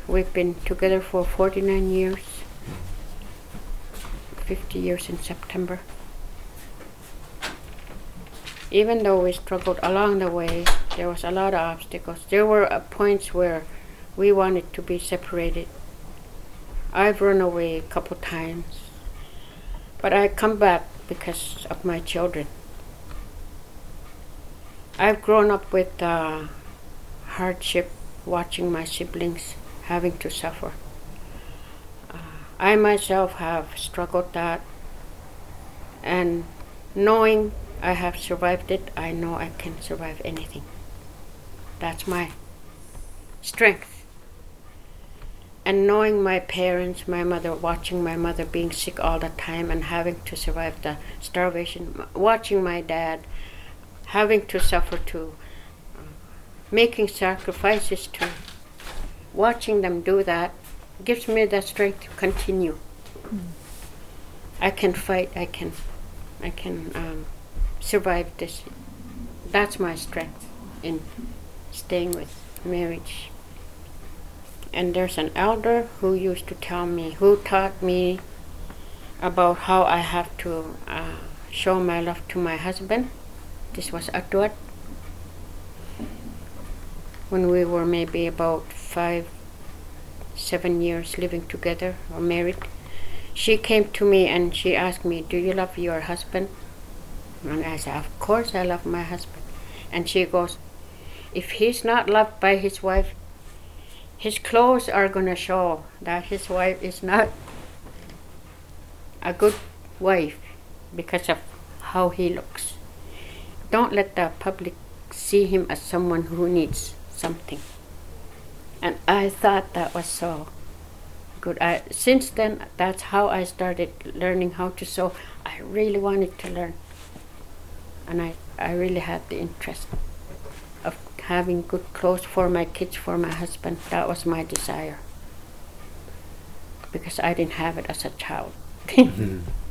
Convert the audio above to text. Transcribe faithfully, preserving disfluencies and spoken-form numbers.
We've been together for forty-nine years, fifty years in September. Even though we struggled along the way, there was a lot of obstacles. There were uh, points where we wanted to be separated. I've run away a couple times, but I come back because of my children. I've grown up with uh, hardship, watching my siblings having to suffer. Uh, I myself have struggled that, and knowing I have survived it, I know I can survive anything. That's my strength. And knowing my parents, my mother, watching my mother being sick all the time and having to survive the starvation, watching my dad having to suffer too, uh, making sacrifices too, watching them do that gives me the strength to continue. Mm. I can fight, I can, I can um, survive this. That's my strength in staying with marriage. And there's an elder who used to tell me, who taught me about how I have to uh, show my love to my husband. This was Atuat. When we were maybe about five, seven years living together or married, she came to me and she asked me, "Do you love your husband?" And I said, "Of course I love my husband." And she goes, "If he's not loved by his wife, his clothes are going to show that his wife is not a good wife because of how he looks. Don't let the public see him as someone who needs something." And I thought that was so good. I, since then, that's how I started learning how to sew. I really wanted to learn. And I, I really had the interest of having good clothes for my kids, for my husband. That was my desire. Because I didn't have it as a child. Mm-hmm.